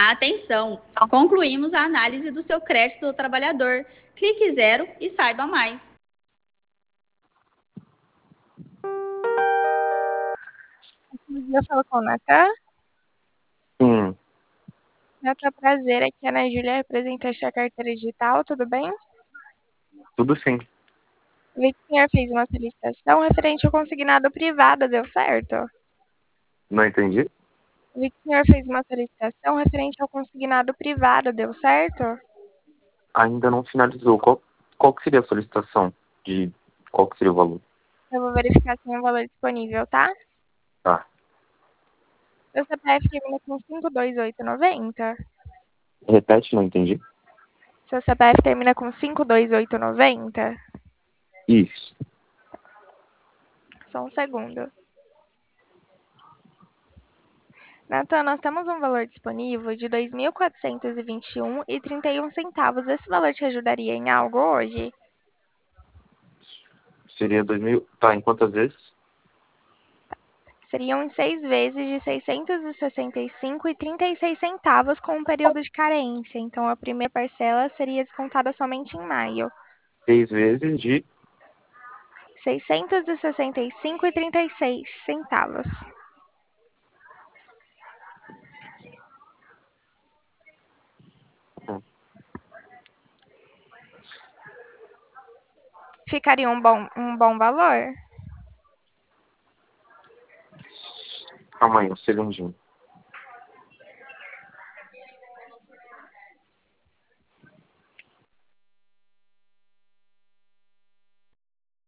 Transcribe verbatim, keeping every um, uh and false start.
Atenção! Concluímos a análise do seu crédito do trabalhador. Clique zero e saiba mais. Já falou com o Natan? Sim, Natan, prazer. Aqui é a Ana Júlia, representante da carteira digital, tudo bem? tudo sim. Vi que o senhor fez uma solicitação referente ao consignado privado, deu certo? Não entendi? Vi que o senhor fez uma solicitação referente ao consignado privado, deu certo? Ainda não finalizou. Qual, qual que seria a solicitação? De qual que seria o valor? Eu vou verificar se tem um valor disponível, tá? Tá. Seu C P F termina com cinco dois oito nove zero. Repete, não entendi. Seu C P F termina com cinco dois oito nove zero. Isso. Só um segundo. Natan, nós temos um valor disponível de dois mil quatrocentos e vinte e um reais e trinta e um centavos. Esse valor te ajudaria em algo hoje? Seria dois mil. Tá, em quantas vezes? Seriam em seis vezes de seiscentos e sessenta e cinco reais e trinta e seis centavos com um período de carência. Então, a primeira parcela seria descontada somente em maio. Seis vezes de. seiscentos e sessenta e cinco reais e trinta e seis centavos. Hum, Ficaria um bom, um bom valor? Calma aí, um segundinho.